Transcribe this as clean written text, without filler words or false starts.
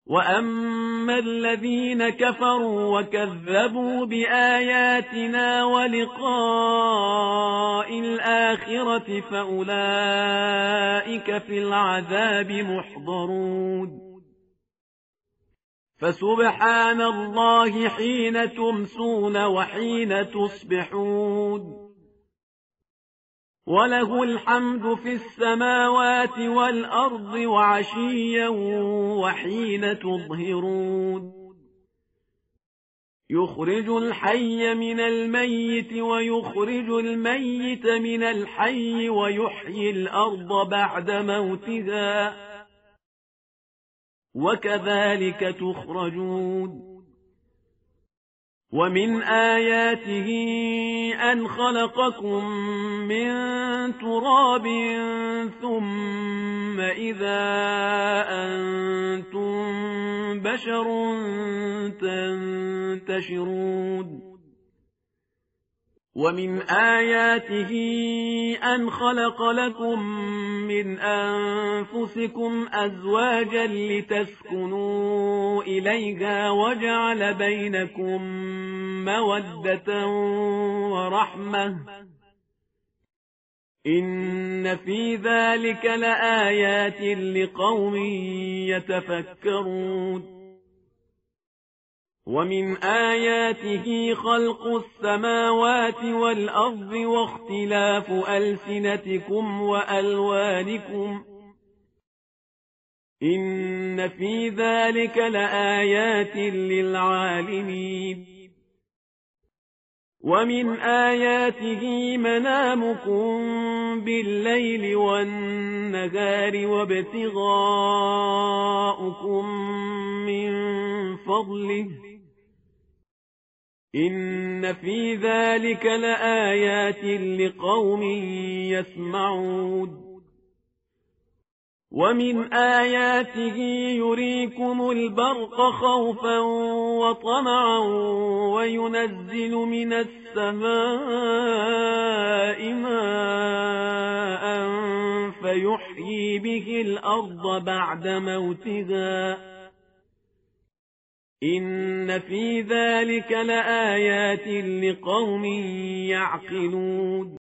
وأما الذين كفروا وكذبوا بآياتنا ولقاء الآخرة فأولئك في العذاب محضرون فسبحان الله حين تمسون وحين تصبحون وله الحمد في السماوات والأرض وعشيا وحين تظهرون يخرج الحي من الميت ويخرج الميت من الحي ويحيي الأرض بعد موتها وكذلك تخرجون ومن آياته أن خلقكم من تراب ثم إذا أنتم بشر تنتشرون ومن آياته أن خلق لكم من أنفسكم أزواجا لتسكنوا إليها وجعل بينكم مودة ورحمة إن في ذلك لآيات لقوم يتفكرون ومن آياته خلق السماوات والأرض واختلاف ألسنتكم وألوانكم إن في ذلك لآيات للعالمين ومن آياته منامكم بالليل والنهار وابتغاؤكم من فضله إن في ذلك لآيات لقوم يسمعون ومن آياته يريكم البرق خوفا وطمعا وينزل من السماء ماء فيحيي به الأرض بعد موتها إن في ذلك لآيات لقوم يعقلون